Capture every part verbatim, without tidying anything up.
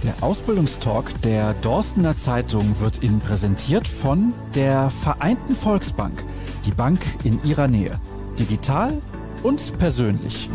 Der Ausbildungstalk der Dorstener Zeitung wird Ihnen präsentiert von der Vereinten Volksbank. Die Bank in Ihrer Nähe. Digital und persönlich.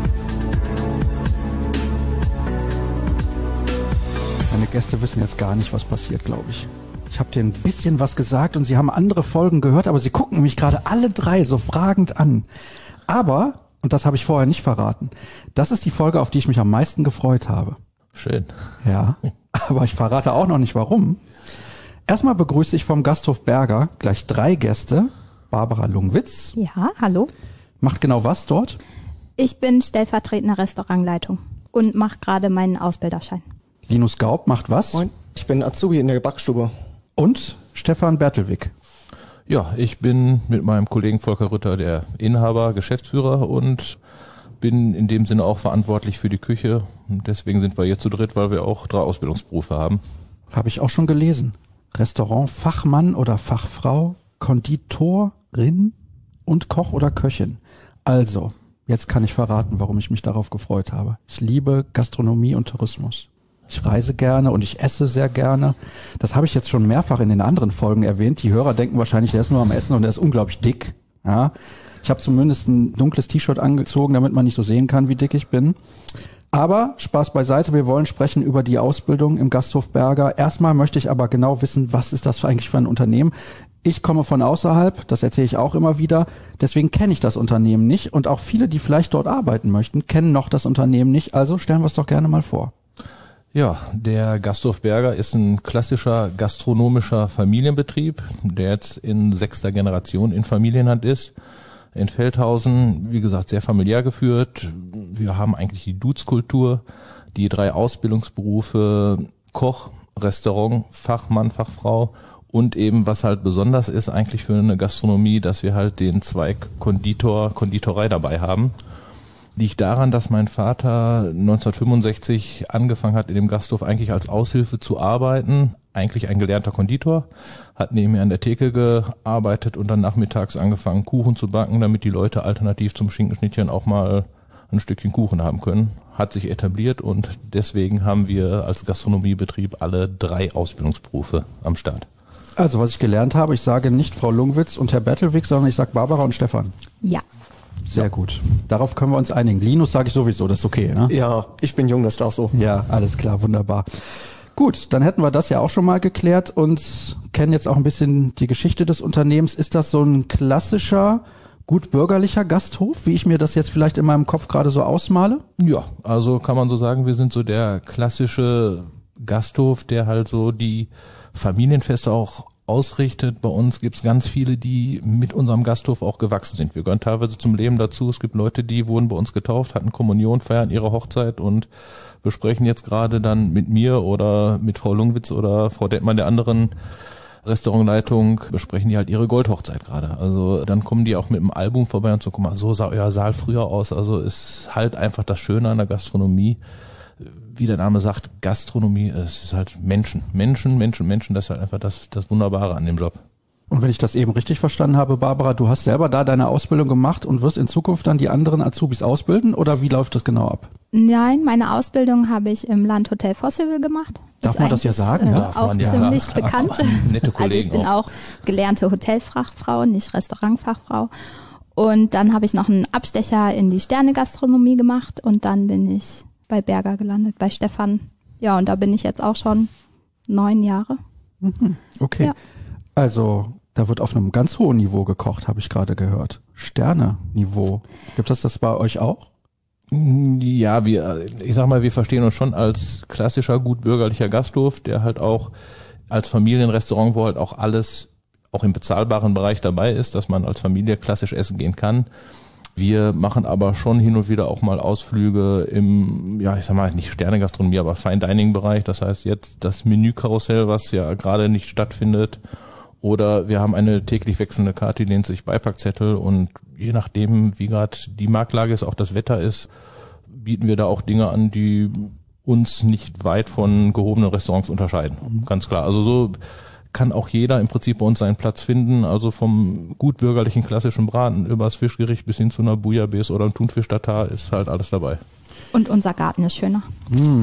Meine Gäste wissen jetzt gar nicht, was passiert, glaube ich. Ich habe denen ein bisschen was gesagt und sie haben andere Folgen gehört, aber sie gucken mich gerade alle drei so fragend an. Aber, und das habe ich vorher nicht verraten, das ist die Folge, auf die ich mich am meisten gefreut habe. Schön. Ja, aber ich verrate auch noch nicht, warum. Erstmal begrüße ich vom Gasthof Berger gleich drei Gäste. Barbara Lungwitz. Ja, hallo. Macht genau was dort? Ich bin stellvertretende Restaurantleitung und mache gerade meinen Ausbilderschein. Linus Gaub macht was? Moin. Ich bin Azubi in der Backstube. Und Stefan Bertelwig. Ja, ich bin mit meinem Kollegen Volker Rütter der Inhaber, Geschäftsführer und bin in dem Sinne auch verantwortlich für die Küche. Und deswegen sind wir hier zu dritt, weil wir auch drei Ausbildungsberufe haben. Habe ich auch schon gelesen. Restaurantfachmann oder Fachfrau, Konditorin und Koch oder Köchin. Also, jetzt kann ich verraten, warum ich mich darauf gefreut habe. Ich liebe Gastronomie und Tourismus. Ich reise gerne und ich esse sehr gerne. Das habe ich jetzt schon mehrfach in den anderen Folgen erwähnt. Die Hörer denken wahrscheinlich, der ist nur am Essen und der ist unglaublich dick. Ja, ich habe zumindest ein dunkles T-Shirt angezogen, damit man nicht so sehen kann, wie dick ich bin. Aber Spaß beiseite, wir wollen sprechen über die Ausbildung im Gasthof Berger. Erstmal möchte ich aber genau wissen, was ist das eigentlich für ein Unternehmen? Ich komme von außerhalb, das erzähle ich auch immer wieder, deswegen kenne ich das Unternehmen nicht. Und auch viele, die vielleicht dort arbeiten möchten, kennen noch das Unternehmen nicht. Also stellen wir es doch gerne mal vor. Ja, der Gasthof Berger ist ein klassischer gastronomischer Familienbetrieb, der jetzt in sechster Generation in Familienhand ist. In Feldhausen, wie gesagt, sehr familiär geführt. Wir haben eigentlich die Dudes-Kultur, die drei Ausbildungsberufe Koch, Restaurant, Fachmann, Fachfrau und eben, was halt besonders ist eigentlich für eine Gastronomie, dass wir halt den Zweig Konditor, Konditorei dabei haben. Liegt daran, dass mein Vater neunzehnhundertfünfundsechzig angefangen hat, in dem Gasthof eigentlich als Aushilfe zu arbeiten. Eigentlich ein gelernter Konditor, hat nebenher an der Theke gearbeitet und dann nachmittags angefangen, Kuchen zu backen, damit die Leute alternativ zum Schinkenschnittchen auch mal ein Stückchen Kuchen haben können. Hat sich etabliert und deswegen haben wir als Gastronomiebetrieb alle drei Ausbildungsberufe am Start. Also, was ich gelernt habe, ich sage nicht Frau Lungwitz und Herr Bertelwig, sondern ich sage Barbara und Stefan. Ja. Sehr gut. Darauf können wir uns einigen. Linus sage ich sowieso, das ist okay, ne? Ja, ich bin jung, das darf so. Ja, alles klar, wunderbar. Gut, dann hätten wir das ja auch schon mal geklärt und kennen jetzt auch ein bisschen die Geschichte des Unternehmens. Ist das so ein klassischer, gut bürgerlicher Gasthof, wie ich mir das jetzt vielleicht in meinem Kopf gerade so ausmale? Ja, also kann man so sagen, wir sind so der klassische Gasthof, der halt so die Familienfeste auch ausrichtet. Bei uns gibt's ganz viele, die mit unserem Gasthof auch gewachsen sind. Wir gehören teilweise zum Leben dazu. Es gibt Leute, die wurden bei uns getauft, hatten Kommunion, feiern ihre Hochzeit und besprechen jetzt gerade dann mit mir oder mit Frau Lungwitz oder Frau Detmann der anderen Restaurantleitung, besprechen die halt ihre Goldhochzeit gerade. Also dann kommen die auch mit dem Album vorbei und so, guck mal, so sah euer Saal früher aus. Also ist halt einfach das Schöne an der Gastronomie. Wie der Name sagt, Gastronomie, es ist halt Menschen. Menschen, Menschen, Menschen, das ist halt einfach das, das Wunderbare an dem Job. Und wenn ich das eben richtig verstanden habe, Barbara, du hast selber da deine Ausbildung gemacht und wirst in Zukunft dann die anderen Azubis ausbilden oder wie läuft das genau ab? Nein, meine Ausbildung habe ich im Landhotel Vosshövel gemacht. Darf man das ja sagen? Äh, Darf auch man ja. ziemlich Ja. bekannt. Nette Kollegen also ich bin auch. auch gelernte Hotelfachfrau, nicht Restaurantfachfrau. Und dann habe ich noch einen Abstecher in die Sternegastronomie gemacht und dann bin ich bei Berger gelandet, bei Stefan. Ja, und da bin ich jetzt auch schon neun Jahre. Mhm, okay. Ja. Also da wird auf einem ganz hohen Niveau gekocht, habe ich gerade gehört. Sterne-Niveau. Gibt es das bei euch auch? Ja, wir, ich sag mal, wir verstehen uns schon als klassischer, gut bürgerlicher Gasthof, der halt auch als Familienrestaurant, wo halt auch alles auch im bezahlbaren Bereich dabei ist, dass man als Familie klassisch essen gehen kann. Wir machen aber schon hin und wieder auch mal Ausflüge im, ja, ich sag mal, nicht Sternegastronomie, aber Fine-Dining-Bereich. Das heißt jetzt das Menükarussell, was ja gerade nicht stattfindet. Oder wir haben eine täglich wechselnde Karte, die nennt sich Beipackzettel. Und je nachdem, wie gerade die Marktlage ist, auch das Wetter ist, bieten wir da auch Dinge an, die uns nicht weit von gehobenen Restaurants unterscheiden. Mhm. Ganz klar. Also so kann auch jeder im Prinzip bei uns seinen Platz finden, also vom gut bürgerlichen klassischen Braten über das Fischgericht bis hin zu einer Bouillabaisse oder einem Thunfisch-Tatar ist halt alles dabei. Und unser Garten ist schöner. Hm.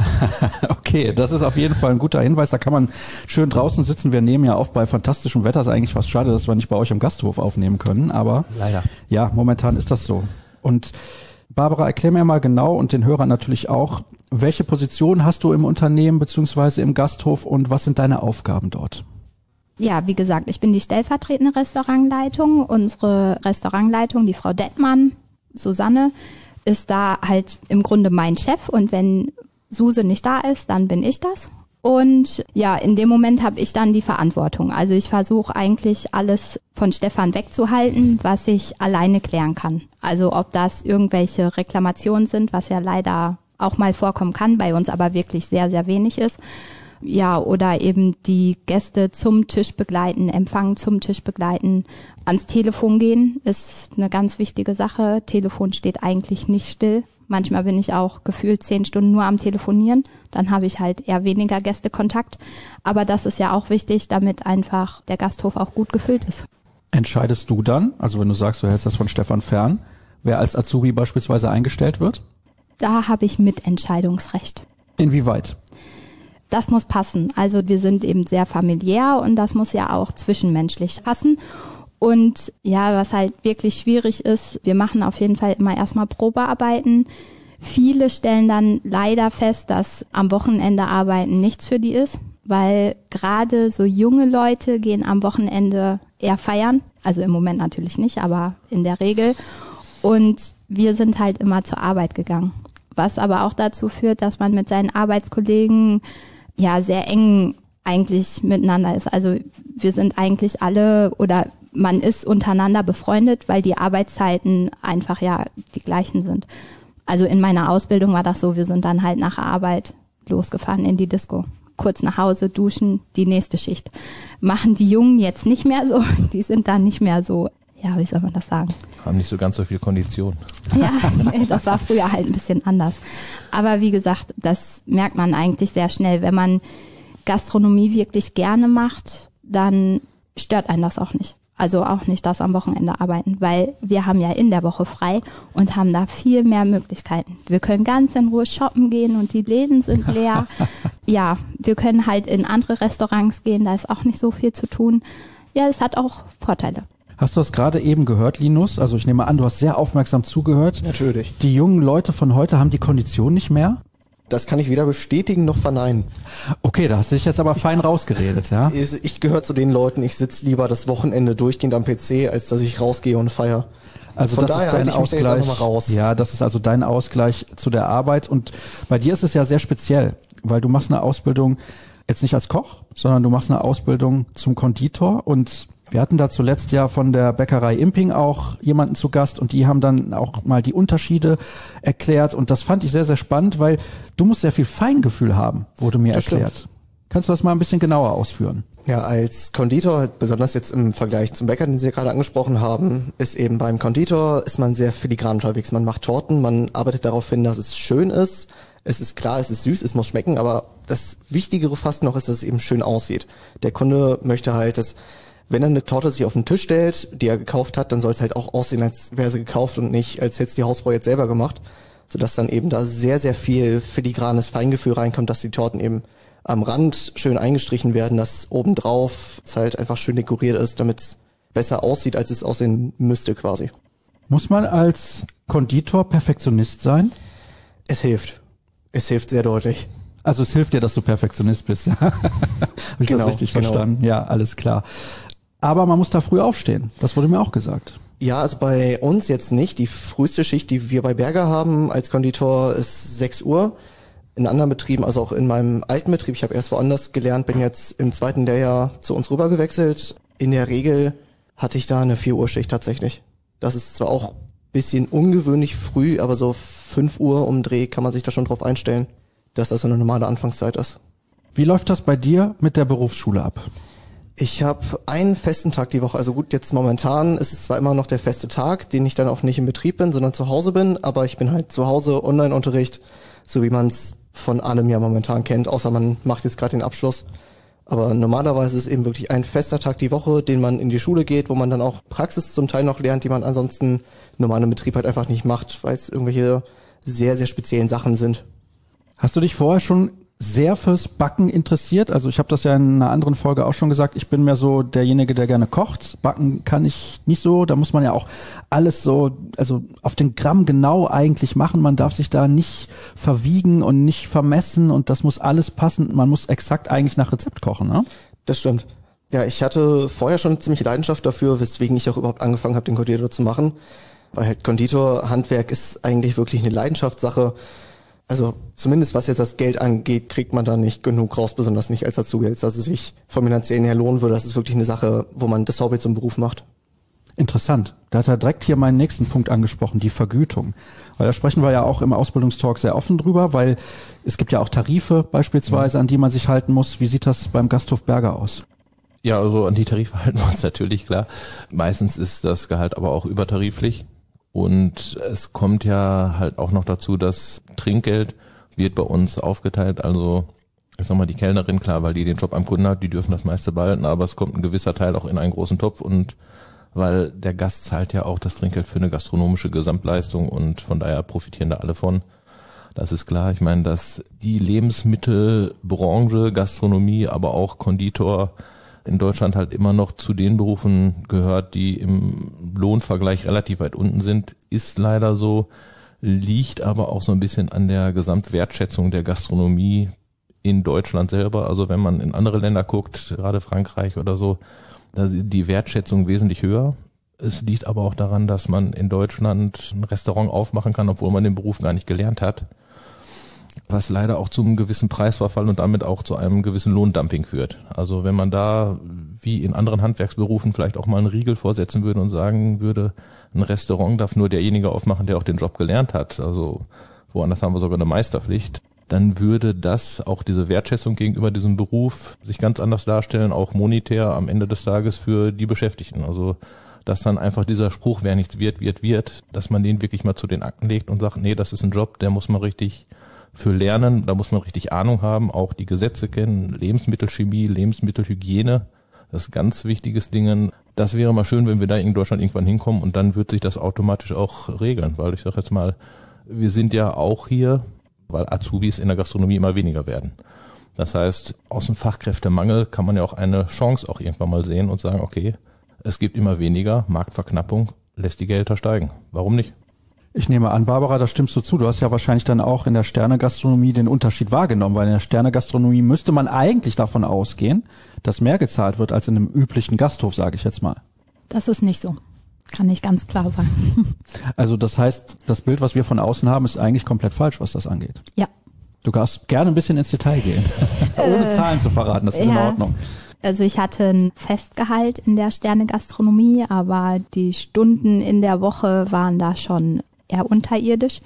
Okay, das ist auf jeden Fall ein guter Hinweis. Da kann man schön draußen sitzen. Wir nehmen ja auf bei fantastischem Wetter. Es ist eigentlich fast schade, dass wir nicht bei euch im Gasthof aufnehmen können. Aber Leider. Ja, momentan ist das so. Und Barbara, erklär mir mal genau und den Hörern natürlich auch, welche Position hast du im Unternehmen beziehungsweise im Gasthof und was sind deine Aufgaben dort? Ja, wie gesagt, ich bin die stellvertretende Restaurantleitung. Unsere Restaurantleitung, die Frau Dettmann, Susanne, ist da halt im Grunde mein Chef und wenn Suse nicht da ist, dann bin ich das. Und ja, in dem Moment habe ich dann die Verantwortung. Also ich versuche eigentlich alles von Stefan wegzuhalten, was ich alleine klären kann. Also ob das irgendwelche Reklamationen sind, was ja leider auch mal vorkommen kann, bei uns aber wirklich sehr, sehr wenig ist. Ja, oder eben die Gäste zum Tisch begleiten, Empfang zum Tisch begleiten, ans Telefon gehen, ist eine ganz wichtige Sache. Telefon steht eigentlich nicht still. Manchmal bin ich auch gefühlt zehn Stunden nur am Telefonieren. Dann habe ich halt eher weniger Gästekontakt. Aber das ist ja auch wichtig, damit einfach der Gasthof auch gut gefüllt ist. Entscheidest du dann, also wenn du sagst, du hältst das von Stefan fern, wer als Azubi beispielsweise eingestellt wird? Da habe ich Mitentscheidungsrecht. Inwieweit? Das muss passen. Also wir sind eben sehr familiär und das muss ja auch zwischenmenschlich passen. Und ja, was halt wirklich schwierig ist, wir machen auf jeden Fall immer erstmal Probearbeiten. Viele stellen dann leider fest, dass am Wochenende arbeiten nichts für die ist, weil gerade so junge Leute gehen am Wochenende eher feiern. Also im Moment natürlich nicht, aber in der Regel. Und wir sind halt immer zur Arbeit gegangen. Was aber auch dazu führt, dass man mit seinen Arbeitskollegen ja sehr eng eigentlich miteinander ist. Also wir sind eigentlich alle oder man ist untereinander befreundet, weil die Arbeitszeiten einfach ja die gleichen sind. Also in meiner Ausbildung war das so, wir sind dann halt nach der Arbeit losgefahren in die Disco. Kurz nach Hause, duschen, die nächste Schicht. Machen die Jungen jetzt nicht mehr so, die sind dann nicht mehr so, ja, wie soll man das sagen? Haben nicht so ganz so viel Kondition. Ja, das war früher halt ein bisschen anders. Aber wie gesagt, das merkt man eigentlich sehr schnell. Wenn man Gastronomie wirklich gerne macht, dann stört einen das auch nicht. Also auch nicht das am Wochenende arbeiten, weil wir haben ja in der Woche frei und haben da viel mehr Möglichkeiten. Wir können ganz in Ruhe shoppen gehen und die Läden sind leer. Ja, wir können halt in andere Restaurants gehen, da ist auch nicht so viel zu tun. Ja, es hat auch Vorteile. Hast du das gerade eben gehört, Linus? Also ich nehme an, du hast sehr aufmerksam zugehört. Natürlich. Die jungen Leute von heute haben die Kondition nicht mehr? Das kann ich weder bestätigen noch verneinen. Okay, da hast du dich jetzt aber fein rausgeredet, ja? Ich gehöre zu den Leuten, ich sitze lieber das Wochenende durchgehend am P C, als dass ich rausgehe und feiere. Also Von das daher ist dein halte ich mich da jetzt Ausgleich. einfach mal raus. Ja, das ist also dein Ausgleich zu der Arbeit. Und bei dir ist es ja sehr speziell, weil du machst eine Ausbildung jetzt nicht als Koch, sondern du machst eine Ausbildung zum Konditor. Und wir hatten da zuletzt ja von der Bäckerei Imping auch jemanden zu Gast und die haben dann auch mal die Unterschiede erklärt. Und das fand ich sehr, sehr spannend, weil du musst sehr viel Feingefühl haben, wurde mir Das erklärt. stimmt. Kannst du das mal ein bisschen genauer ausführen? Ja, als Konditor, besonders jetzt im Vergleich zum Bäcker, den Sie ja gerade angesprochen haben, ist eben beim Konditor ist man sehr filigran unterwegs. Man macht Torten, man arbeitet darauf hin, dass es schön ist. Es ist klar, es ist süß, es muss schmecken, aber das Wichtigere fast noch ist, dass es eben schön aussieht. Der Kunde möchte halt, dass wenn er eine Torte sich auf den Tisch stellt, die er gekauft hat, dann soll es halt auch aussehen, als wäre sie gekauft und nicht, als hätte es die Hausfrau jetzt selber gemacht. Sodass dann eben da sehr, sehr viel filigranes Feingefühl reinkommt, dass die Torten eben am Rand schön eingestrichen werden, dass obendrauf es halt einfach schön dekoriert ist, damit es besser aussieht, als es aussehen müsste quasi. Muss man als Konditor Perfektionist sein? Es hilft. Es hilft sehr deutlich. Also es hilft dir, dass du Perfektionist bist. Habe ich Genau, das richtig genau. verstanden? Ja, alles klar. Aber man muss da früh aufstehen. Das wurde mir auch gesagt. Ja, also bei uns jetzt nicht. Die früheste Schicht, die wir bei Berger haben als Konditor, ist sechs Uhr. In anderen Betrieben, also auch in meinem alten Betrieb, ich habe erst woanders gelernt, bin jetzt im zweiten Lehrjahr zu uns rüber gewechselt. In der Regel hatte ich da eine vier Uhr Schicht tatsächlich. Das ist zwar auch ein bisschen ungewöhnlich früh, aber so fünf Uhr um Dreh kann man sich da schon drauf einstellen, dass das so eine normale Anfangszeit ist. Wie läuft das bei dir mit der Berufsschule ab? Ich habe einen festen Tag die Woche. Also gut, jetzt momentan ist es zwar immer noch der feste Tag, den ich dann auch nicht im Betrieb bin, sondern zu Hause bin, aber ich bin halt zu Hause, Online-Unterricht, so wie man es von allem ja momentan kennt, außer man macht jetzt gerade den Abschluss. Aber normalerweise ist es eben wirklich ein fester Tag die Woche, den man in die Schule geht, wo man dann auch Praxis zum Teil noch lernt, die man ansonsten normal im Betrieb halt einfach nicht macht, weil es irgendwelche sehr, sehr speziellen Sachen sind. Hast du dich vorher schon sehr fürs Backen interessiert? Also ich habe das ja in einer anderen Folge auch schon gesagt, ich bin mehr so derjenige, der gerne kocht. Backen kann ich nicht so, da muss man ja auch alles so, also auf den Gramm genau eigentlich machen. Man darf sich da nicht verwiegen und nicht vermessen und das muss alles passen. Man muss exakt eigentlich nach Rezept kochen, ne? Das stimmt. Ja, ich hatte vorher schon ziemlich Leidenschaft dafür, weswegen ich auch überhaupt angefangen habe, den Konditor zu machen. Weil halt Konditorhandwerk ist eigentlich wirklich eine Leidenschaftssache. Also zumindest was jetzt das Geld angeht, kriegt man da nicht genug raus, besonders nicht als Azubi, als dass es sich vom Finanziellen her lohnen würde. Das ist wirklich eine Sache, wo man das Hobby zum Beruf macht. Interessant. Da hat er direkt hier meinen nächsten Punkt angesprochen, die Vergütung. Weil da sprechen wir ja auch im Ausbildungstalk sehr offen drüber, weil es gibt ja auch Tarife beispielsweise, an die man sich halten muss. Wie sieht das beim Gasthof Berger aus? Ja, also an die Tarife halten wir uns natürlich, klar. Meistens ist das Gehalt aber auch übertariflich. Und es kommt ja halt auch noch dazu, dass Trinkgeld wird bei uns aufgeteilt. Also ich sag mal, die Kellnerin, klar, weil die den Job am Kunden hat, die dürfen das meiste behalten, aber es kommt ein gewisser Teil auch in einen großen Topf und weil der Gast zahlt ja auch das Trinkgeld für eine gastronomische Gesamtleistung und von daher profitieren da alle von. Das ist klar. Ich meine, dass die Lebensmittelbranche, Gastronomie, aber auch Konditor in Deutschland halt immer noch zu den Berufen gehört, die im Lohnvergleich relativ weit unten sind, ist leider so, liegt aber auch so ein bisschen an der Gesamtwertschätzung der Gastronomie in Deutschland selber. Also wenn man in andere Länder guckt, gerade Frankreich oder so, da ist die Wertschätzung wesentlich höher. Es liegt aber auch daran, dass man in Deutschland ein Restaurant aufmachen kann, obwohl man den Beruf gar nicht gelernt hat, was leider auch zu einem gewissen Preisverfall und damit auch zu einem gewissen Lohndumping führt. Also wenn man da, wie in anderen Handwerksberufen, vielleicht auch mal einen Riegel vorsetzen würde und sagen würde, ein Restaurant darf nur derjenige aufmachen, der auch den Job gelernt hat, also woanders haben wir sogar eine Meisterpflicht, dann würde das auch diese Wertschätzung gegenüber diesem Beruf sich ganz anders darstellen, auch monetär am Ende des Tages für die Beschäftigten. Also dass dann einfach dieser Spruch, wer nichts wird, wird, wird, dass man den wirklich mal zu den Akten legt und sagt, nee, das ist ein Job, der muss man richtig für lernen, da muss man richtig Ahnung haben, auch die Gesetze kennen, Lebensmittelchemie, Lebensmittelhygiene, das ist ganz wichtiges Ding. Das wäre mal schön, wenn wir da in Deutschland irgendwann hinkommen und dann wird sich das automatisch auch regeln, weil ich sage jetzt mal, wir sind ja auch hier, weil Azubis in der Gastronomie immer weniger werden. Das heißt, aus dem Fachkräftemangel kann man ja auch eine Chance auch irgendwann mal sehen und sagen, okay, es gibt immer weniger, Marktverknappung lässt die Gehälter steigen. Warum nicht? Ich nehme an, Barbara, da stimmst du zu. Du hast ja wahrscheinlich dann auch in der Sternegastronomie den Unterschied wahrgenommen, weil in der Sternegastronomie müsste man eigentlich davon ausgehen, dass mehr gezahlt wird als in einem üblichen Gasthof, sage ich jetzt mal. Das ist nicht so. Kann ich ganz klar sagen. Also das heißt, das Bild, was wir von außen haben, ist eigentlich komplett falsch, was das angeht. Ja. Du darfst gerne ein bisschen ins Detail gehen, ohne Zahlen zu verraten, das ist ja. in Ordnung. Also ich hatte ein Festgehalt in der Sternegastronomie, aber die Stunden in der Woche waren da schon eher unterirdisch.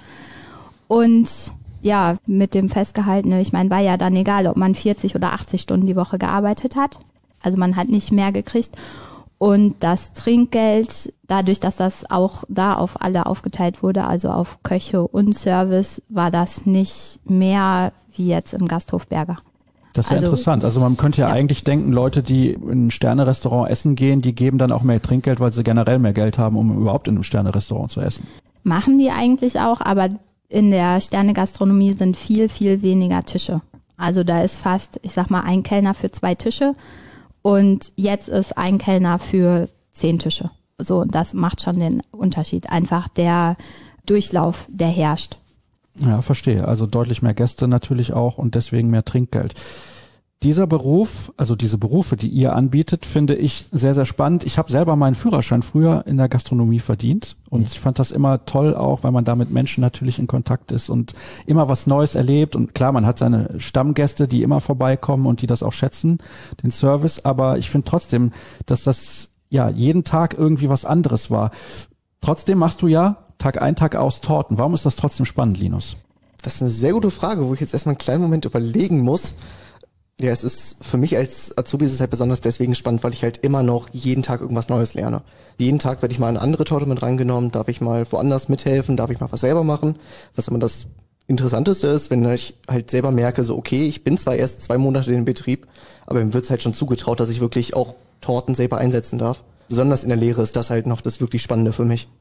Und ja, mit dem Festgehalt, ne, ich meine, war ja dann egal, ob man vierzig oder achtzig Stunden die Woche gearbeitet hat. Also man hat nicht mehr gekriegt. Und das Trinkgeld, dadurch, dass das auch da auf alle aufgeteilt wurde, also auf Köche und Service, war das nicht mehr wie jetzt im Gasthof Berger. Das ist ja also, interessant. Also man könnte ja, ja eigentlich denken, Leute, die in ein Sterne-Restaurant essen gehen, die geben dann auch mehr Trinkgeld, weil sie generell mehr Geld haben, um überhaupt in einem Sterne-Restaurant zu essen. Machen die eigentlich auch, aber in der Sterne-Gastronomie sind viel, viel weniger Tische. Also da ist fast, ich sag mal, ein Kellner für zwei Tische und jetzt ist ein Kellner für zehn Tische. So, und das macht schon den Unterschied. Einfach der Durchlauf, der herrscht. Ja, verstehe. Also deutlich mehr Gäste natürlich auch und deswegen mehr Trinkgeld. Dieser Beruf, also diese Berufe, die ihr anbietet, finde ich sehr, sehr spannend. Ich habe selber meinen Führerschein früher in der Gastronomie verdient und mhm. ich fand das immer toll auch, weil man da mit Menschen natürlich in Kontakt ist und immer was Neues erlebt. Und klar, man hat seine Stammgäste, die immer vorbeikommen und die das auch schätzen, den Service. Aber ich finde trotzdem, dass das ja jeden Tag irgendwie was anderes war. Trotzdem machst du ja Tag ein, Tag aus Torten. Warum ist das trotzdem spannend, Linus? Das ist eine sehr gute Frage, wo ich jetzt erstmal einen kleinen Moment überlegen muss. Ja, es ist für mich als Azubi ist es halt besonders deswegen spannend, weil ich halt immer noch jeden Tag irgendwas Neues lerne. Jeden Tag werde ich mal eine andere Torte mit reingenommen, darf ich mal woanders mithelfen, darf ich mal was selber machen. Was immer das Interessanteste ist, wenn ich halt selber merke, so okay, ich bin zwar erst zwei Monate in Betrieb, aber mir wird's halt schon zugetraut, dass ich wirklich auch Torten selber einsetzen darf. Besonders in der Lehre ist das halt noch das wirklich Spannende für mich.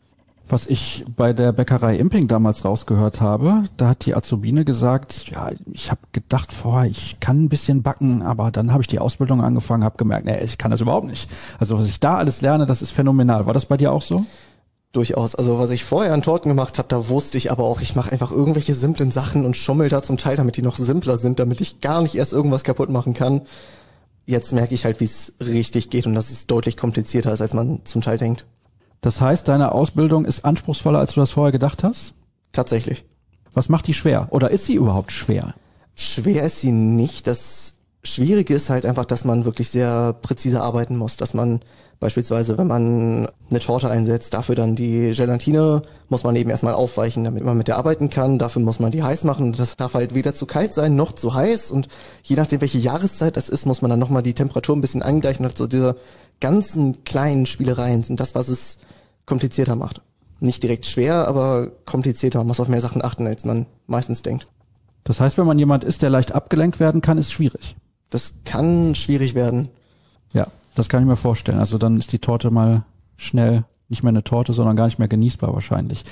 Was ich bei der Bäckerei Imping damals rausgehört habe, da hat die Azubine gesagt, ja, ich habe gedacht vorher, ich kann ein bisschen backen, aber dann habe ich die Ausbildung angefangen, habe gemerkt, nee, ich kann das überhaupt nicht. Also was ich da alles lerne, das ist phänomenal. War das bei dir auch so? Durchaus. Also was ich vorher an Torten gemacht habe, da wusste ich aber auch, ich mache einfach irgendwelche simplen Sachen und schummel da zum Teil, damit die noch simpler sind, damit ich gar nicht erst irgendwas kaputt machen kann. Jetzt merke ich halt, wie es richtig geht und dass es deutlich komplizierter ist, als man zum Teil denkt. Das heißt, deine Ausbildung ist anspruchsvoller, als du das vorher gedacht hast? Tatsächlich. Was macht die schwer? Oder ist sie überhaupt schwer? Schwer ist sie nicht. Das Schwierige ist halt einfach, dass man wirklich sehr präzise arbeiten muss. Dass man beispielsweise, wenn man eine Torte einsetzt, dafür dann die Gelatine muss man eben erstmal aufweichen, damit man mit der arbeiten kann. Dafür muss man die heiß machen. Das darf halt weder zu kalt sein, noch zu heiß. Und je nachdem, welche Jahreszeit das ist, muss man dann nochmal die Temperatur ein bisschen angleichen. Und so diese ganzen kleinen Spielereien sind das, was es komplizierter macht. Nicht direkt schwer, aber komplizierter. Man muss auf mehr Sachen achten, als man meistens denkt. Das heißt, wenn man jemand ist, der leicht abgelenkt werden kann, ist schwierig. Das kann schwierig werden. Ja, das kann ich mir vorstellen. Also dann ist die Torte mal schnell nicht mehr eine Torte, sondern gar nicht mehr genießbar wahrscheinlich.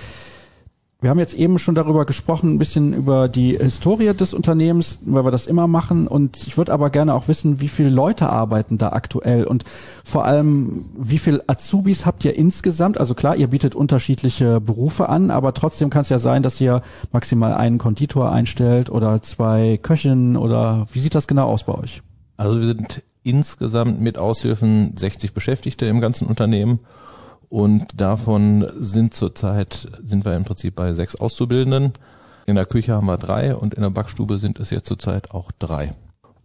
Wir haben jetzt eben schon darüber gesprochen, ein bisschen über die Historie des Unternehmens, weil wir das immer machen. Und ich würde aber gerne auch wissen, wie viele Leute arbeiten da aktuell und vor allem, wie viele Azubis habt ihr insgesamt? Also klar, ihr bietet unterschiedliche Berufe an, aber trotzdem kann es ja sein, dass ihr maximal einen Konditor einstellt oder zwei Köchinnen oder wie sieht das genau aus bei euch? Also wir sind insgesamt mit Aushilfen sechzig Beschäftigte im ganzen Unternehmen. Und davon sind zurzeit, sind wir im Prinzip bei sechs Auszubildenden. In der Küche haben wir drei und in der Backstube sind es jetzt zurzeit auch drei.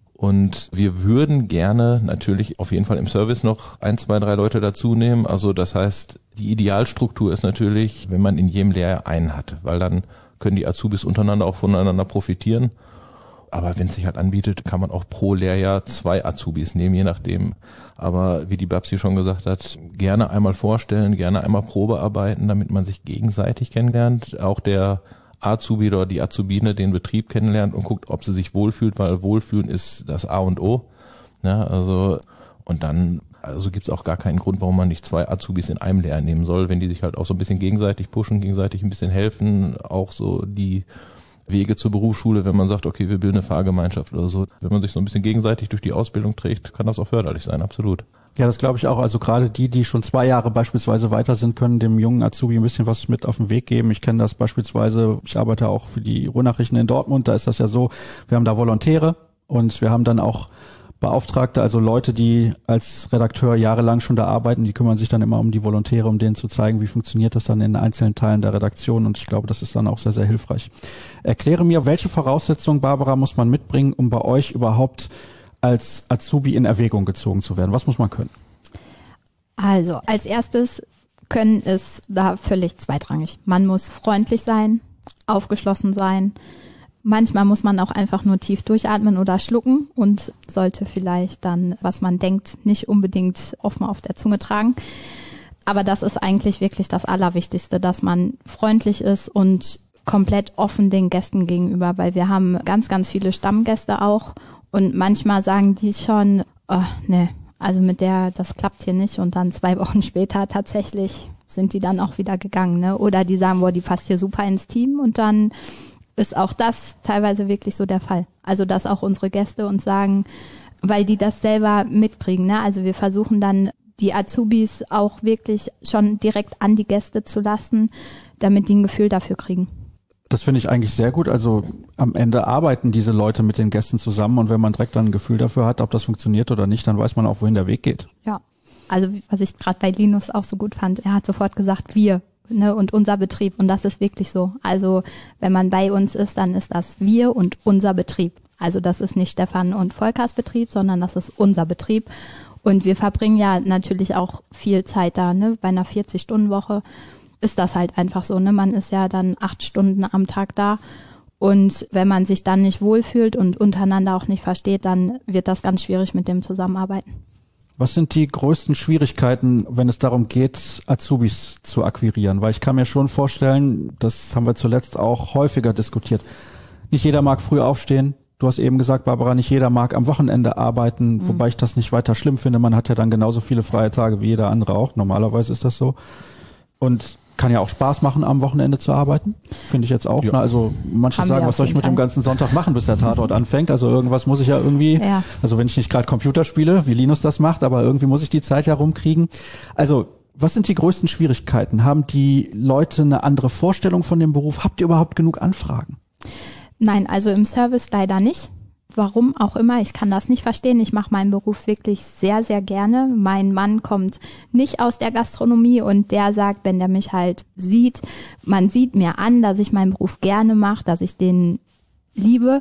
Und wir würden gerne natürlich auf jeden Fall im Service noch ein, zwei, drei Leute dazu nehmen. Also das heißt, die Idealstruktur ist natürlich, wenn man in jedem Lehrjahr einen hat, weil dann können die Azubis untereinander auch voneinander profitieren. Aber wenn es sich halt anbietet, kann man auch pro Lehrjahr zwei Azubis nehmen, je nachdem. Aber wie die Babsi schon gesagt hat, gerne einmal vorstellen, gerne einmal Probearbeiten, damit man sich gegenseitig kennenlernt. Auch der Azubi oder die Azubine den Betrieb kennenlernt und guckt, ob sie sich wohlfühlt, weil Wohlfühlen ist das A und O. Ja, also und dann also gibt's auch gar keinen Grund, warum man nicht zwei Azubis in einem Lehrjahr nehmen soll, wenn die sich halt auch so ein bisschen gegenseitig pushen, gegenseitig ein bisschen helfen, auch so die Wege zur Berufsschule, wenn man sagt, okay, wir bilden eine Fahrgemeinschaft oder so. Wenn man sich so ein bisschen gegenseitig durch die Ausbildung trägt, kann das auch förderlich sein, absolut. Ja, das glaube ich auch. Also gerade die, die schon zwei Jahre beispielsweise weiter sind, können dem jungen Azubi ein bisschen was mit auf den Weg geben. Ich kenne das beispielsweise, ich arbeite auch für die Ruhrnachrichten in Dortmund, da ist das ja so, wir haben da Volontäre und wir haben dann auch Beauftragte, also Leute, die als Redakteur jahrelang schon da arbeiten, die kümmern sich dann immer um die Volontäre, um denen zu zeigen, wie funktioniert das dann in einzelnen Teilen der Redaktion und ich glaube, das ist dann auch sehr, sehr hilfreich. Erkläre mir, welche Voraussetzungen, Barbara, muss man mitbringen, um bei euch überhaupt als Azubi in Erwägung gezogen zu werden? Was muss man können? Also als erstes Können ist da völlig zweitrangig. Man muss freundlich sein, aufgeschlossen sein. Manchmal muss man auch einfach nur tief durchatmen oder schlucken und sollte vielleicht dann, was man denkt, nicht unbedingt offen auf der Zunge tragen. Aber das ist eigentlich wirklich das Allerwichtigste, dass man freundlich ist und komplett offen den Gästen gegenüber, weil wir haben ganz, ganz viele Stammgäste auch und manchmal sagen die schon, oh, ne, also mit der, das klappt hier nicht und dann zwei Wochen später tatsächlich sind die dann auch wieder gegangen, ne? Oder die sagen, boah, die passt hier super ins Team und dann ist auch das teilweise wirklich so der Fall. Also dass auch unsere Gäste uns sagen, weil die das selber mitkriegen, ne? Also wir versuchen dann die Azubis auch wirklich schon direkt an die Gäste zu lassen, damit die ein Gefühl dafür kriegen. Das finde ich eigentlich sehr gut. Also am Ende arbeiten diese Leute mit den Gästen zusammen und wenn man direkt dann ein Gefühl dafür hat, ob das funktioniert oder nicht, dann weiß man auch, wohin der Weg geht. Ja, also was ich gerade bei Linus auch so gut fand, er hat sofort gesagt, wir. Ne, und unser Betrieb. Und das ist wirklich so. Also wenn man bei uns ist, dann ist das wir und unser Betrieb. Also das ist nicht Stefan und Volkers Betrieb, sondern das ist unser Betrieb. Und wir verbringen ja natürlich auch viel Zeit da. Ne? Bei einer vierzig-Stunden-Woche ist das halt einfach so. Ne? Man ist ja dann acht Stunden am Tag da. Und wenn man sich dann nicht wohlfühlt und untereinander auch nicht versteht, dann wird das ganz schwierig mit dem Zusammenarbeiten. Was sind die größten Schwierigkeiten, wenn es darum geht, Azubis zu akquirieren? Weil ich kann mir schon vorstellen, das haben wir zuletzt auch häufiger diskutiert. Nicht jeder mag früh aufstehen. Du hast eben gesagt, Barbara, nicht jeder mag am Wochenende arbeiten, mhm. wobei ich das nicht weiter schlimm finde. Man hat ja dann genauso viele freie Tage wie jeder andere auch. Normalerweise ist das so. Und Kann ja auch Spaß machen, am Wochenende zu arbeiten. Finde ich jetzt auch. Ja. Ne? Also manche Haben sagen, wir was auf soll ich jeden mit dem Fall. ganzen Sonntag machen, bis der Tatort anfängt? Also irgendwas muss ich ja irgendwie, Ja. also wenn ich nicht gerade Computer spiele, wie Linus das macht, aber irgendwie muss ich die Zeit ja rumkriegen. Also was sind die größten Schwierigkeiten? Haben die Leute eine andere Vorstellung von dem Beruf? Habt ihr überhaupt genug Anfragen? Nein, also im Service leider nicht. Warum auch immer, ich kann das nicht verstehen. Ich mache meinen Beruf wirklich sehr, sehr gerne. Mein Mann kommt nicht aus der Gastronomie und der sagt, wenn der mich halt sieht, man sieht mir an, dass ich meinen Beruf gerne mache, dass ich den liebe.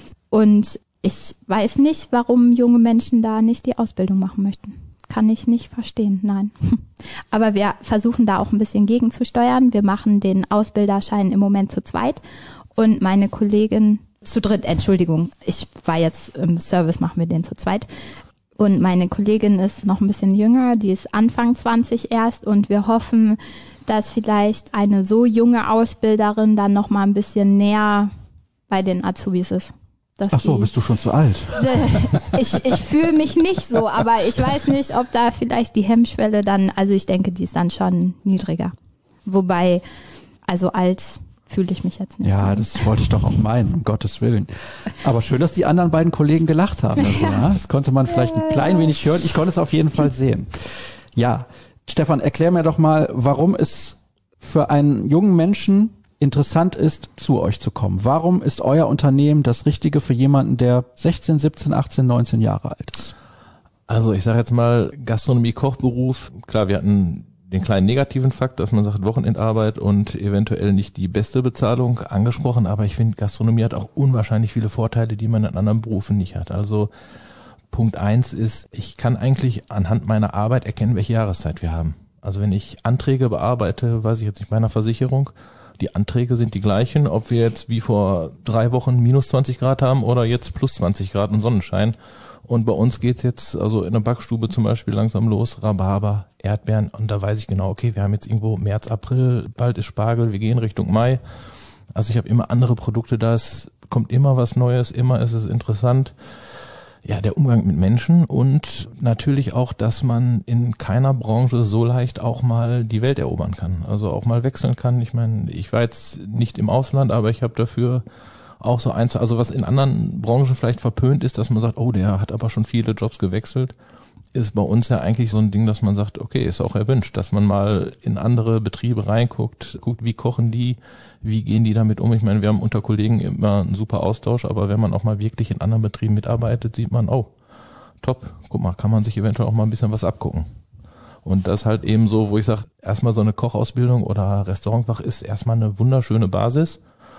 Und ich weiß nicht, warum junge Menschen da nicht die Ausbildung machen möchten. Kann ich nicht verstehen, nein. Aber wir versuchen da auch ein bisschen gegenzusteuern. Wir machen den Ausbilderschein im Moment zu zweit und meine Kollegin zu dritt, Entschuldigung, ich war jetzt im Service, machen wir den zu zweit. Und meine Kollegin ist noch ein bisschen jünger, die ist Anfang zwanzig erst und wir hoffen, dass vielleicht eine so junge Ausbilderin dann noch mal ein bisschen näher bei den Azubis ist. Dass Ach so, die, bist du schon zu alt? ich ich fühle mich nicht so, aber ich weiß nicht, ob da vielleicht die Hemmschwelle dann, also ich denke, die ist dann schon niedriger. Wobei, also alt fühle ich mich jetzt nicht. Ja, das wollte ich doch auch meinen, um Gottes Willen. Aber schön, dass die anderen beiden Kollegen gelacht haben. Also, ja. Das konnte man vielleicht ein klein wenig hören. Ich konnte es auf jeden Fall sehen. Ja, Stefan, erklär mir doch mal, warum es für einen jungen Menschen interessant ist, zu euch zu kommen. Warum ist euer Unternehmen das Richtige für jemanden, der sechzehn, siebzehn, achtzehn, neunzehn Jahre alt ist? Also ich sage jetzt mal, Gastronomie, Kochberuf, klar, wir hatten den kleinen negativen Fakt, dass man sagt Wochenendarbeit und eventuell nicht die beste Bezahlung angesprochen, aber ich finde, Gastronomie hat auch unwahrscheinlich viele Vorteile, die man in anderen Berufen nicht hat. Also Punkt eins ist, ich kann eigentlich anhand meiner Arbeit erkennen, welche Jahreszeit wir haben. Also wenn ich Anträge bearbeite, weiß ich jetzt nicht, bei einer Versicherung, die Anträge sind die gleichen, ob wir jetzt wie vor drei Wochen minus zwanzig Grad haben oder jetzt plus zwanzig Grad und Sonnenschein. Und bei uns geht's jetzt also in der Backstube zum Beispiel langsam los, Rhabarber, Erdbeeren und da weiß ich genau, okay, wir haben jetzt irgendwo März, April, bald ist Spargel, wir gehen Richtung Mai. Also ich habe immer andere Produkte da, es kommt immer was Neues, immer ist es interessant. Ja, der Umgang mit Menschen und natürlich auch, dass man in keiner Branche so leicht auch mal die Welt erobern kann, also auch mal wechseln kann. Ich meine, ich war jetzt nicht im Ausland, aber ich habe dafür auch so eins, also was in anderen Branchen vielleicht verpönt ist, dass man sagt, oh, der hat aber schon viele Jobs gewechselt, ist bei uns ja eigentlich so ein Ding, dass man sagt, okay, ist auch erwünscht, dass man mal in andere Betriebe reinguckt, guckt, wie kochen die, wie gehen die damit um. Ich meine, wir haben unter Kollegen immer einen super Austausch, aber wenn man auch mal wirklich in anderen Betrieben mitarbeitet, sieht man, oh, top, guck mal, kann man sich eventuell auch mal ein bisschen was abgucken. Und das halt eben so, wo ich sage, erstmal so eine Kochausbildung oder Restaurantfach ist erstmal eine wunderschöne Basis.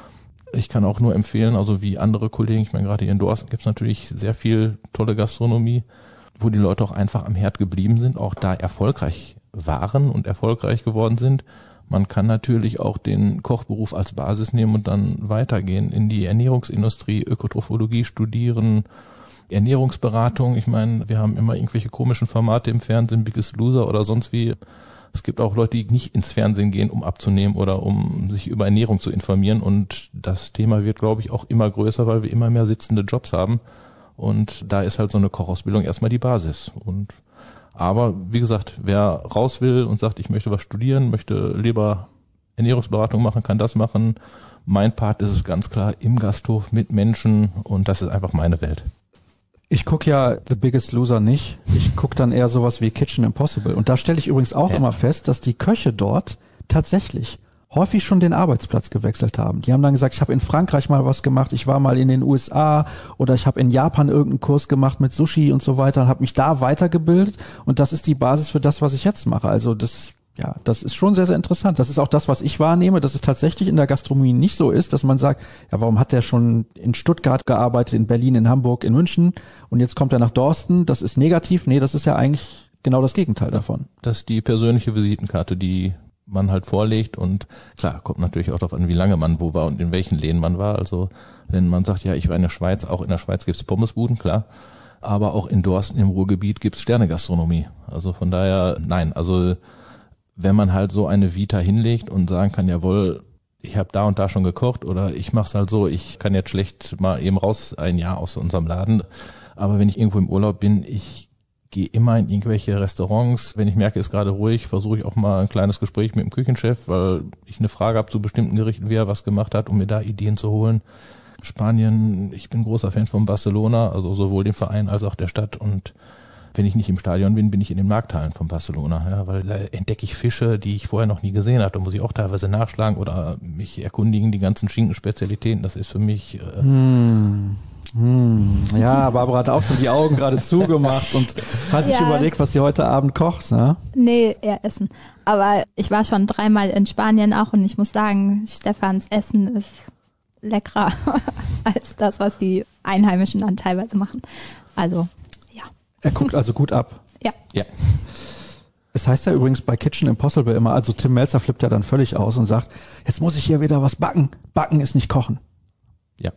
Ich kann auch nur empfehlen, also wie andere Kollegen, ich meine, gerade hier in Dorsten gibt es natürlich sehr viel tolle Gastronomie, wo die Leute auch einfach am Herd geblieben sind, auch da erfolgreich waren und erfolgreich geworden sind. Man kann natürlich auch den Kochberuf als Basis nehmen und dann weitergehen in die Ernährungsindustrie, Ökotrophologie studieren, Ernährungsberatung. Ich meine, wir haben immer irgendwelche komischen Formate im Fernsehen, Biggest Loser oder sonst wie. Es gibt auch Leute, die nicht ins Fernsehen gehen, um abzunehmen oder um sich über Ernährung zu informieren. Und das Thema wird, glaube ich, auch immer größer, weil wir immer mehr sitzende Jobs haben. Und da ist halt so eine Kochausbildung erstmal die Basis. Und aber wie gesagt, wer raus will und sagt, ich möchte was studieren, möchte lieber Ernährungsberatung machen, kann das machen. Mein Part ist es ganz klar im Gasthof mit Menschen und das ist einfach meine Welt. Ich gucke ja The Biggest Loser nicht. Ich gucke dann eher sowas wie Kitchen Impossible. Und da stelle ich übrigens auch ja. immer fest, dass die Köche dort tatsächlich häufig schon den Arbeitsplatz gewechselt haben. Die haben dann gesagt, ich habe in Frankreich mal was gemacht, ich war mal in den U S A oder ich habe in Japan irgendeinen Kurs gemacht mit Sushi und so weiter und habe mich da weitergebildet und das ist die Basis für das, was ich jetzt mache. Also das, ja, das ist schon sehr, sehr interessant. Das ist auch das, was ich wahrnehme, dass es tatsächlich in der Gastronomie nicht so ist, dass man sagt, ja, warum hat der schon in Stuttgart gearbeitet, in Berlin, in Hamburg, in München und jetzt kommt er nach Dorsten, das ist negativ. Nee, das ist ja eigentlich genau das Gegenteil davon. Das ist die persönliche Visitenkarte, die man halt vorlegt und klar, kommt natürlich auch darauf an, wie lange man wo war und in welchen Läden man war. Also wenn man sagt, ja, ich war in der Schweiz, auch in der Schweiz gibt's Pommesbuden, klar, aber auch in Dorsten im Ruhrgebiet gibt's Sternegastronomie. Also von daher, nein, also wenn man halt so eine Vita hinlegt und sagen kann, jawohl, ich habe da und da schon gekocht oder ich mach's halt so, ich kann jetzt schlecht mal eben raus ein Jahr aus unserem Laden, aber wenn ich irgendwo im Urlaub bin, ich gehe immer in irgendwelche Restaurants. Wenn ich merke, es ist gerade ruhig, versuche ich auch mal ein kleines Gespräch mit dem Küchenchef, weil ich eine Frage habe zu bestimmten Gerichten, wie er was gemacht hat, um mir da Ideen zu holen. Spanien, ich bin großer Fan von Barcelona, also sowohl dem Verein als auch der Stadt. Und wenn ich nicht im Stadion bin, bin ich in den Markthallen von Barcelona, ja, weil da entdecke ich Fische, die ich vorher noch nie gesehen habe. Da muss ich auch teilweise nachschlagen oder mich erkundigen, die ganzen Schinkenspezialitäten. Das ist für mich... Äh, hm. Hm. Ja, Barbara hat auch schon die Augen gerade zugemacht und hat sich Ja. überlegt, was sie heute Abend kocht, ne? Nee, eher Essen. Aber ich war schon dreimal in Spanien auch und ich muss sagen, Stefans Essen ist leckerer als das, was die Einheimischen dann teilweise machen. Also, ja. Er guckt also gut ab. Ja. ja. Es heißt ja übrigens bei Kitchen Impossible immer, also Tim Melzer flippt ja dann völlig aus und sagt, jetzt muss ich hier wieder was backen. Backen ist nicht kochen. Ja.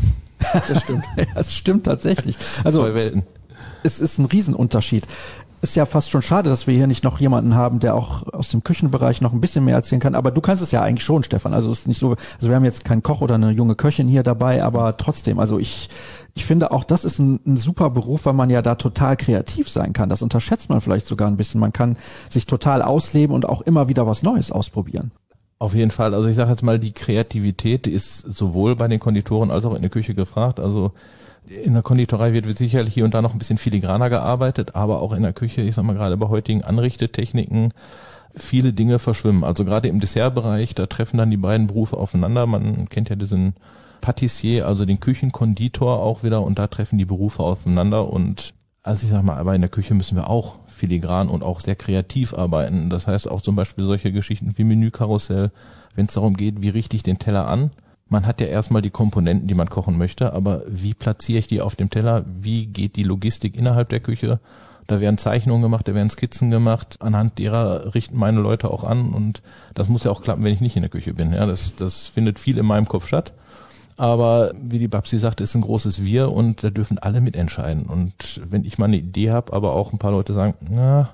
Das stimmt. Ja, das stimmt tatsächlich. Also Zwei Welten. es ist ein Riesenunterschied. Ist ja fast schon schade, dass wir hier nicht noch jemanden haben, der auch aus dem Küchenbereich noch ein bisschen mehr erzählen kann. Aber du kannst es ja eigentlich schon, Stefan. Also es ist nicht so, also wir haben jetzt keinen Koch oder eine junge Köchin hier dabei, aber trotzdem, also ich, ich finde auch, das ist ein, ein super Beruf, weil man ja da total kreativ sein kann. Das unterschätzt man vielleicht sogar ein bisschen. Man kann sich total ausleben und auch immer wieder was Neues ausprobieren. Auf jeden Fall. Also ich sage jetzt mal, die Kreativität ist sowohl bei den Konditoren als auch in der Küche gefragt. Also in der Konditorei wird sicherlich hier und da noch ein bisschen filigraner gearbeitet, aber auch in der Küche, ich sag mal gerade bei heutigen Anrichtetechniken, viele Dinge verschwimmen. Also gerade im Dessertbereich, da treffen dann die beiden Berufe aufeinander. Man kennt ja diesen Patissier, also den Küchenkonditor auch wieder, und da treffen die Berufe aufeinander. Und also ich sag mal, aber in der Küche müssen wir auch filigran und auch sehr kreativ arbeiten. Das heißt auch zum Beispiel solche Geschichten wie Menükarussell, wenn es darum geht, wie richte ich den Teller an. Man hat ja erstmal die Komponenten, die man kochen möchte, aber wie platziere ich die auf dem Teller? Wie geht die Logistik innerhalb der Küche? Da werden Zeichnungen gemacht, da werden Skizzen gemacht. Anhand derer richten meine Leute auch an, und das muss ja auch klappen, wenn ich nicht in der Küche bin. Ja, das, das findet viel in meinem Kopf statt. Aber wie die Babsi sagt, ist ein großes Wir, und da dürfen alle mitentscheiden. Und wenn ich mal eine Idee habe, aber auch ein paar Leute sagen, na,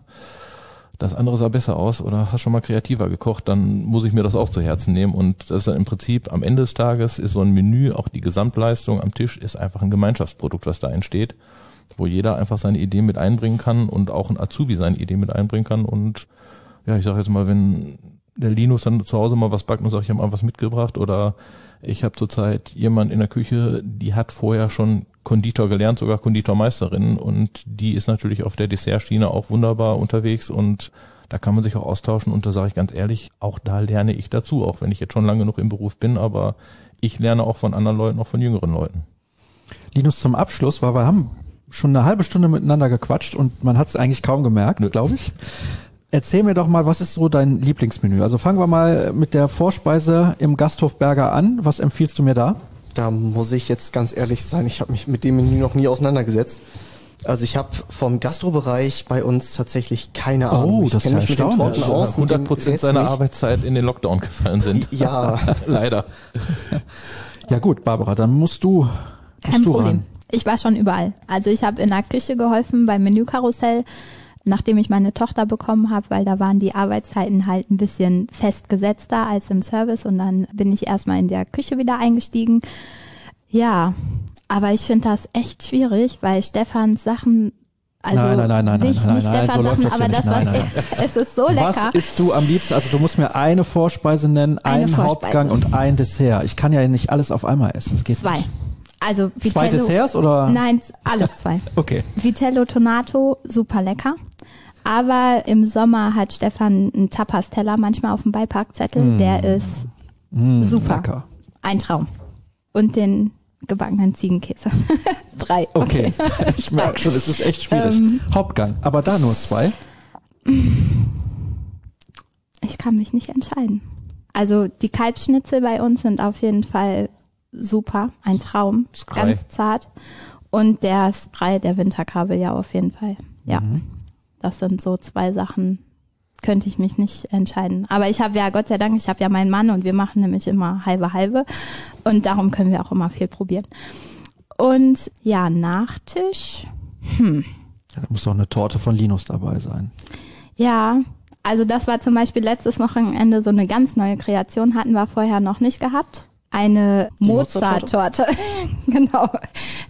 das andere sah besser aus oder hast schon mal kreativer gekocht, dann muss ich mir das auch zu Herzen nehmen. Und das ist ja im Prinzip am Ende des Tages ist so ein Menü, auch die Gesamtleistung am Tisch ist einfach ein Gemeinschaftsprodukt, was da entsteht, wo jeder einfach seine Ideen mit einbringen kann und auch ein Azubi seine Ideen mit einbringen kann. Und ja, ich sage jetzt mal, wenn der Linus dann zu Hause mal was backt und sagt, ich habe mal was mitgebracht, oder ich habe zurzeit jemand in der Küche, die hat vorher schon Konditor gelernt, sogar Konditormeisterin, und die ist natürlich auf der Dessertschiene auch wunderbar unterwegs, und da kann man sich auch austauschen, und da sage ich ganz ehrlich, auch da lerne ich dazu, auch wenn ich jetzt schon lange genug im Beruf bin, aber ich lerne auch von anderen Leuten, auch von jüngeren Leuten. Linus, zum Abschluss, weil wir haben schon eine halbe Stunde miteinander gequatscht und man hat es eigentlich kaum gemerkt, glaube ich. Erzähl mir doch mal, was ist so dein Lieblingsmenü? Also fangen wir mal mit der Vorspeise im Gasthof Berger an. Was empfiehlst du mir da? Da muss ich jetzt ganz ehrlich sein, ich habe mich mit dem Menü noch nie auseinandergesetzt. Also ich habe vom Gastrobereich bei uns tatsächlich keine Ahnung. Oh, ich das kenne ist mich ja mit den erstaunlich. Torten aus. mit dem hundert Prozent Rest seiner nicht. Arbeitszeit in den Lockdown gefallen sind. Ja. Leider. Ja gut, Barbara, dann musst du, musst Kein du Problem. ran. Ich war schon überall. Also ich habe in der Küche geholfen beim Menükarussell, nachdem ich meine Tochter bekommen habe, weil da waren die Arbeitszeiten halt ein bisschen festgesetzter als im Service, und dann bin ich erstmal in der Küche wieder eingestiegen. Ja, aber ich finde das echt schwierig, weil Stefans Sachen, also Nein, nein, nein, nein, nicht, nein, nicht nein, nein, Stefans so läuft Sachen, das ja aber nicht. das, Nein, was nein, ich, es ist so lecker. Was isst du am liebsten? Also du musst mir eine Vorspeise nennen, Eine einen Vorspeise. Hauptgang und ein Dessert. Ich kann ja nicht alles auf einmal essen. Das geht Zwei. nicht. Also Zwei Vitello, Desserts oder? Nein, alles zwei. Okay. Vitello Tonato, super lecker. Aber im Sommer hat Stefan einen Tapas-Teller manchmal auf dem Beipackzettel. Mm. Der ist Mm, super. Lecker. Ein Traum. Und den gebackenen Ziegenkäse. Drei. Okay. Ich merke schon, es ist echt schwierig. Ähm. Hauptgang, aber da nur zwei. Ich kann mich nicht entscheiden. Also die Kalbsschnitzel bei uns sind auf jeden Fall super. Ein Traum. Skrei. Ganz zart. Und der Skrei, der Winterkabeljau auf jeden Fall. Ja. Mhm. Das sind so zwei Sachen, könnte ich mich nicht entscheiden. Aber ich habe ja, Gott sei Dank, ich habe ja meinen Mann, und wir machen nämlich immer halbe halbe, und darum können wir auch immer viel probieren. Und ja, Nachtisch, hm, Ja, da muss doch eine Torte von Linus dabei sein. ja, also das war zum Beispiel letztes Wochenende so eine ganz neue Kreation, hatten wir vorher noch nicht gehabt. Eine Die Mozart-Torte. Genau.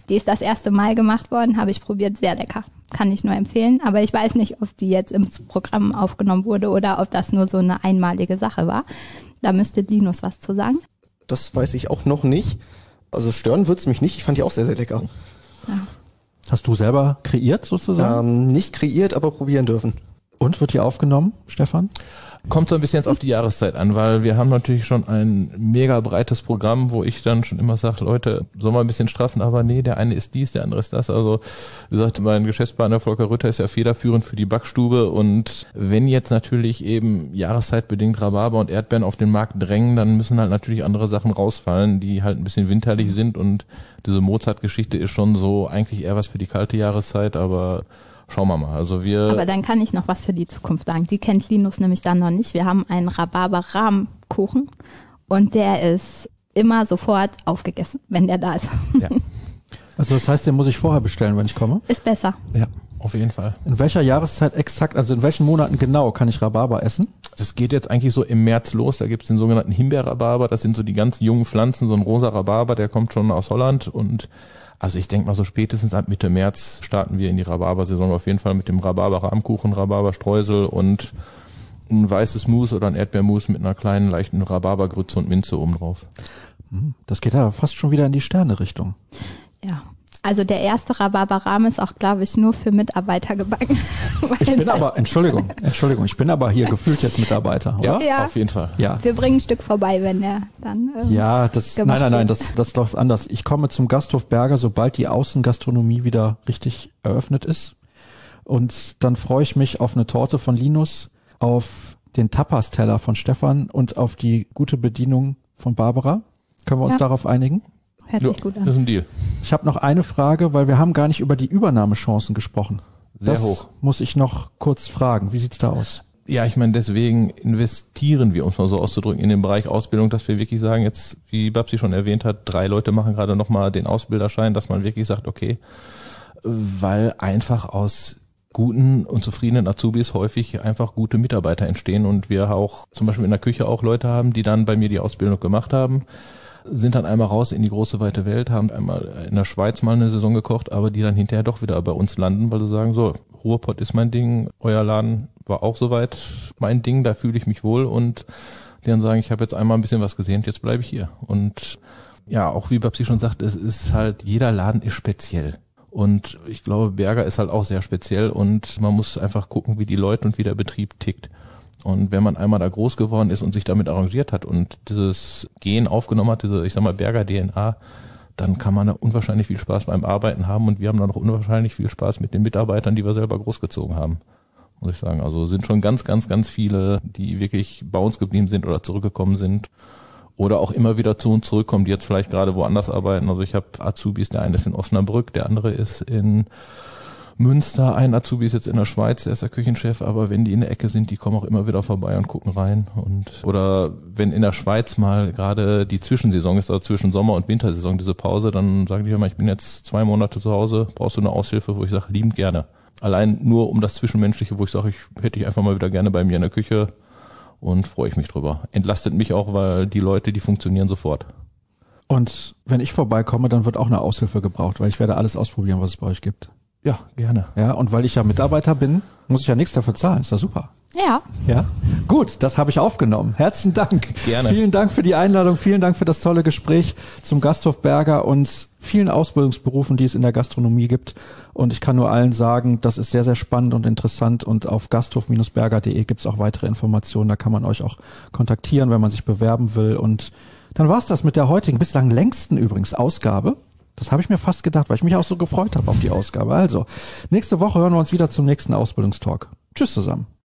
Die ist das erste Mal gemacht worden, habe ich probiert, sehr lecker. Kann ich nur empfehlen, aber ich weiß nicht, ob die jetzt ins Programm aufgenommen wurde oder ob das nur so eine einmalige Sache war. Da müsste Linus was zu sagen. Das weiß ich auch noch nicht. Also stören wird's mich nicht. Ich fand die auch sehr, sehr lecker. Ja. Hast du selber kreiert sozusagen? Ähm, nicht kreiert, aber probieren dürfen. Und wird die aufgenommen, Stefan? Kommt so ein bisschen jetzt auf die Jahreszeit an, weil wir haben natürlich schon ein mega breites Programm, wo ich dann schon immer sage, Leute, sollen wir ein bisschen straffen, aber nee, der eine ist dies, der andere ist das. Also wie gesagt, mein Geschäftspartner Volker Rütter ist ja federführend für die Backstube und wenn jetzt natürlich eben jahreszeitbedingt Rhabarber und Erdbeeren auf den Markt drängen, dann müssen halt natürlich andere Sachen rausfallen, die halt ein bisschen winterlich sind und diese Mozart-Geschichte ist schon so eigentlich eher was für die kalte Jahreszeit, aber schauen wir mal. Also wir. Aber dann kann ich noch was für die Zukunft sagen. Die kennt Linus nämlich dann noch nicht. Wir haben einen Rhabarber-Rahmkuchen und der ist immer sofort aufgegessen, wenn der da ist. Ja. Also das heißt, den muss ich vorher bestellen, wenn ich komme? Ist besser. Ja, auf jeden Fall. In welcher Jahreszeit exakt, also in welchen Monaten genau kann ich Rhabarber essen? Das geht jetzt eigentlich so im März los. Da gibt's den sogenannten Himbeer-Rhabarber. Das sind so die ganz jungen Pflanzen, so ein rosa Rhabarber, der kommt schon aus Holland und also ich denke mal so spätestens ab Mitte März starten wir in die Rhabarber-Saison auf jeden Fall mit dem Rhabarber-Rahmkuchen, Rhabarber-Streusel und ein weißes Mousse oder ein Erdbeermousse mit einer kleinen leichten Rhabarbergrütze und Minze oben drauf. Das geht ja fast schon wieder in die Sterne-Richtung. Ja. Also der erste Rhabarberrahmen ist auch, glaube ich, nur für Mitarbeiter gebacken. Ich bin aber, Entschuldigung, Entschuldigung, ich bin aber hier gefühlt jetzt Mitarbeiter, oder? Ja, Ja. auf jeden Fall. Ja. Wir bringen ein Stück vorbei, wenn der dann ähm, Ja, das, gemacht nein, nein, nein, wird. das, das läuft anders. Ich komme zum Gasthof Berger, sobald die Außengastronomie wieder richtig eröffnet ist. Und dann freue ich mich auf eine Torte von Linus, auf den Tapas-Teller von Stefan und auf die gute Bedienung von Barbara. Können wir uns Ja. darauf einigen? Hört Ja, sich gut das an. ist ein Deal. Ich habe noch eine Frage, weil wir haben gar nicht über die Übernahmechancen gesprochen. Sehr das hoch. muss ich noch kurz fragen. Wie sieht's da aus? Ja, ich meine, deswegen investieren wir, um es mal so auszudrücken, in den Bereich Ausbildung, dass wir wirklich sagen, jetzt, wie Babsi schon erwähnt hat, drei Leute machen gerade nochmal den Ausbilderschein, dass man wirklich sagt, okay, weil einfach aus guten und zufriedenen Azubis häufig einfach gute Mitarbeiter entstehen und wir auch zum Beispiel in der Küche auch Leute haben, die dann bei mir die Ausbildung gemacht haben, sind dann einmal raus in die große weite Welt, haben einmal in der Schweiz mal eine Saison gekocht, aber die dann hinterher doch wieder bei uns landen, weil sie sagen, so, Ruhrpott ist mein Ding, euer Laden war auch soweit mein Ding, da fühle ich mich wohl und die dann sagen, ich habe jetzt einmal ein bisschen was gesehen, jetzt bleibe ich hier. Und ja, auch wie Babsi schon sagt, es ist halt, jeder Laden ist speziell. Und ich glaube, Berger ist halt auch sehr speziell und man muss einfach gucken, wie die Leute und wie der Betrieb tickt. Und wenn man einmal da groß geworden ist und sich damit arrangiert hat und dieses Gen aufgenommen hat, diese, ich sag mal, Berger D N A, dann kann man da unwahrscheinlich viel Spaß beim Arbeiten haben und wir haben da noch unwahrscheinlich viel Spaß mit den Mitarbeitern, die wir selber großgezogen haben, muss ich sagen. Also sind schon ganz, ganz, ganz viele, die wirklich bei uns geblieben sind oder zurückgekommen sind oder auch immer wieder zu uns zurückkommen, die jetzt vielleicht gerade woanders arbeiten. Also ich habe Azubis, der eine ist in Osnabrück, der andere ist in Münster, ein Azubi ist jetzt in der Schweiz, der ist der Küchenchef, aber wenn die in der Ecke sind, die kommen auch immer wieder vorbei und gucken rein. Und oder wenn in der Schweiz mal gerade die Zwischensaison ist, also zwischen Sommer- und Wintersaison, diese Pause, dann sagen die immer, ich bin jetzt zwei Monate zu Hause, brauchst du eine Aushilfe, wo ich sage, liebend gerne. Allein nur um das Zwischenmenschliche, wo ich sage, ich hätte ich einfach mal wieder gerne bei mir in der Küche und freue ich mich drüber. Entlastet mich auch, weil die Leute, die funktionieren sofort. Und wenn ich vorbeikomme, dann wird auch eine Aushilfe gebraucht, weil ich werde alles ausprobieren, was es bei euch gibt. Ja, gerne. Ja, und weil ich ja Mitarbeiter bin, muss ich ja nichts dafür zahlen. Ist ja super. Ja. Ja, gut, das habe ich aufgenommen. Herzlichen Dank. Gerne. Vielen Dank für die Einladung, vielen Dank für das tolle Gespräch zum Gasthof Berger und vielen Ausbildungsberufen, die es in der Gastronomie gibt. Und ich kann nur allen sagen, das ist sehr, sehr spannend und interessant und auf gasthof Bindestrich berger Punkt de gibt es auch weitere Informationen. Da kann man euch auch kontaktieren, wenn man sich bewerben will. Und dann war's das mit der heutigen, bislang längsten übrigens Ausgabe. Das habe ich mir fast gedacht, weil ich mich auch so gefreut habe auf die Ausgabe. Also, nächste Woche hören wir uns wieder zum nächsten Ausbildungstalk. Tschüss zusammen.